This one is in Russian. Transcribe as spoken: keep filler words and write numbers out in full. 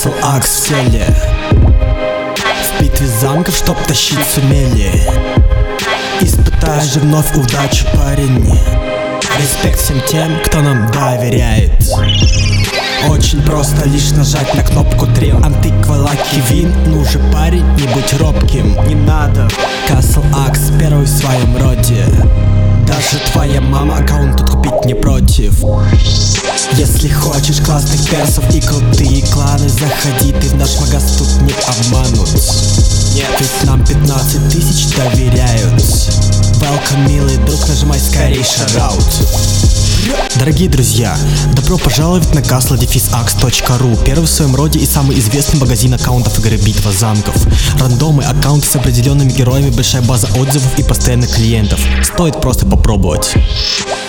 Castle Axe в теле. В битве замков, чтоб тащить сумели. Испытай же вновь удачу, парень. Респект всем тем, кто нам доверяет. Очень просто лишь нажать на кнопку три. Антиква, лаки, вин. Ну же, парень, не будь робким. Не надо. Castle Axe первый в своем роде. Даже твоя мама аккаунт тут купить не против. Если хочешь классных персов и крутые кланы, заходи, ты в наш магаз тут не обманут. Нет, ведь нам пятнадцать тысяч доверяют. Welcome, милый друг, нажимай скорей шараут. Дорогие друзья, добро пожаловать на castle axe точка ру, первый в своем роде и самый известный магазин аккаунтов игры Битва замков. Рандомы, аккаунты с определенными героями, большая база отзывов и постоянных клиентов. Стоит просто попробовать.